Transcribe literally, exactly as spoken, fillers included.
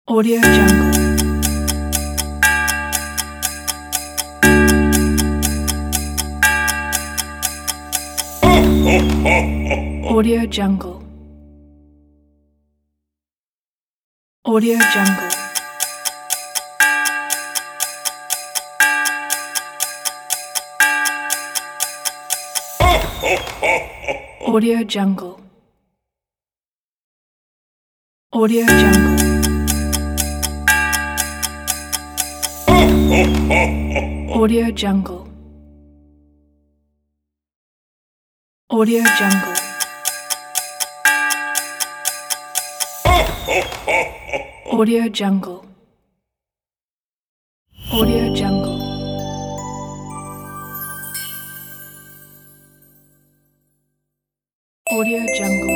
Audio Jungle. Audio Jungle. Audio Jungle. Audio Jungle. Audio Jungle. Audio Jungle. Audio Jungle. Audio Jungle. Audio Jungle. Audio Jungle.